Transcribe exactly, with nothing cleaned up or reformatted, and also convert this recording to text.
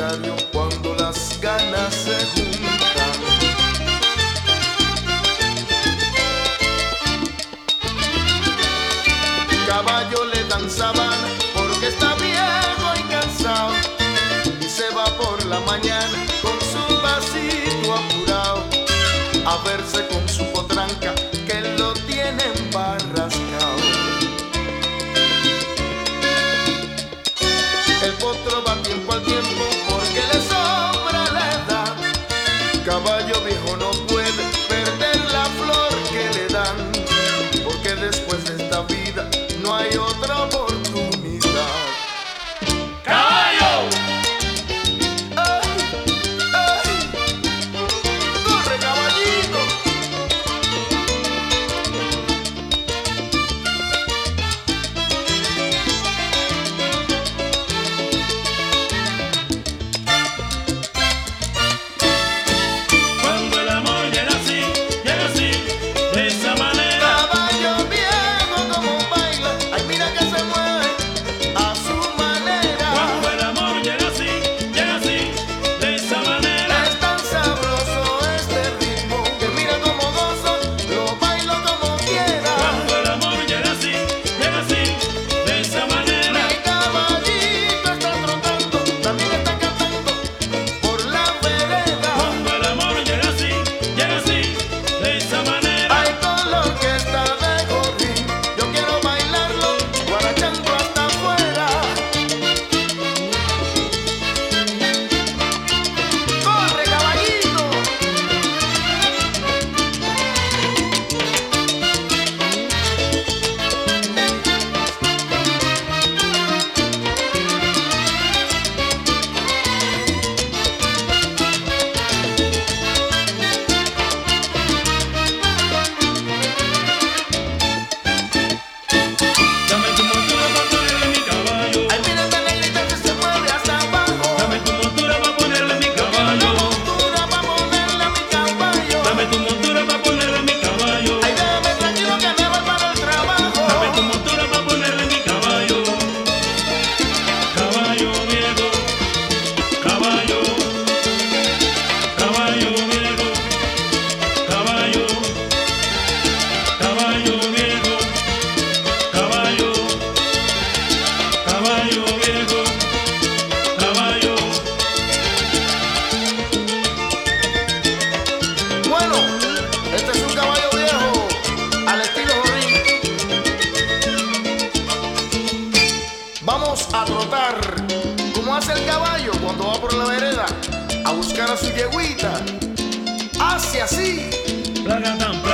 diario cuando las ganas se juntan. Caballo le dan sabana porque está viejo y cansado, y se va por la mañana con su vasito apurado a verse con su potranca que lo tiene embarrascado. El potro va tiempo al tiempo porque le sobra la edad. Caballo viejo no puede perder la flor que le dan, porque después de esta vida no hay otra oportunidad. ¡Caballo! ¡Ay! ¡Ay! ¡Corre, caballito! Cuando el amor llega así, llega así, de esa manera. Caballo viejo como baila, ay mira que se mueve a su manera. Cuando el amor llega así, llega así, de esa manera. Es tan sabroso este ritmo que mira como gozo, lo bailo como quiera. Cuando el amor llega así, llega así, de esa manera. Mi caballito está trotando, también está cantando por la vereda. Cuando el amor llega así, llega así, de esa manera. Hay color que está de gorrín, yo quiero bailarlo guarachando hasta afuera. ¡Corre, caballito! Dame tu montura pa' ponerle mi caballo. Ay, mira esta negrita que se mueve hasta abajo. Dame tu montura pa' ponerle mi Una caballo. montura pa' ponerle a mi caballo. Dame tu montura pa' ponerle mi caballo. Ay, déjame tranquilo que me voy para el trabajo. Dame tu montura pa' ponerle mi caballo. Caballo viejo, caballo, caballo viejo, caballo, caballo viejo, caballo, caballo viejo, caballo. Bueno, este es un caballo viejo al estilo Jorrín. Vamos a trotar como hace el caballo cuando va por la vereda a buscar a su yeguita. Hace así. Plaga tan